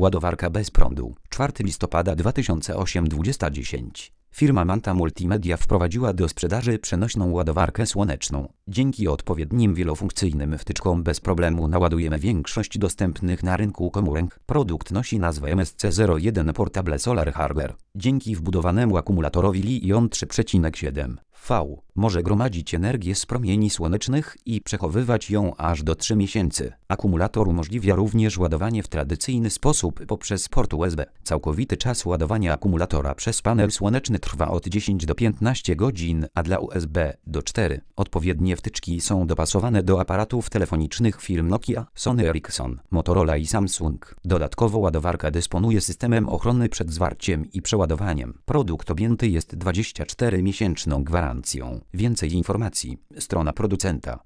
Ładowarka bez prądu. 4 listopada 2008 20:10. Firma Manta Multimedia wprowadziła do sprzedaży przenośną ładowarkę słoneczną. Dzięki odpowiednim wielofunkcyjnym wtyczkom bez problemu naładujemy większość dostępnych na rynku komórek. Produkt nosi nazwę MSC01 Portable Solar Hardware. Dzięki wbudowanemu akumulatorowi Li-ion 3,7 V może gromadzić energię z promieni słonecznych i przechowywać ją aż do 3 miesięcy. Akumulator umożliwia również ładowanie w tradycyjny sposób poprzez port USB. Całkowity czas ładowania akumulatora przez panel słoneczny trwa od 10 do 15 godzin, a dla USB do 4. Odpowiednie wtyczki są dopasowane do aparatów telefonicznych firm Nokia, Sony Ericsson, Motorola i Samsung. Dodatkowo ładowarka dysponuje systemem ochrony przed zwarciem i przeładowaniem. Produkt objęty jest 24-miesięczną gwarancją. Więcej informacji. Strona producenta.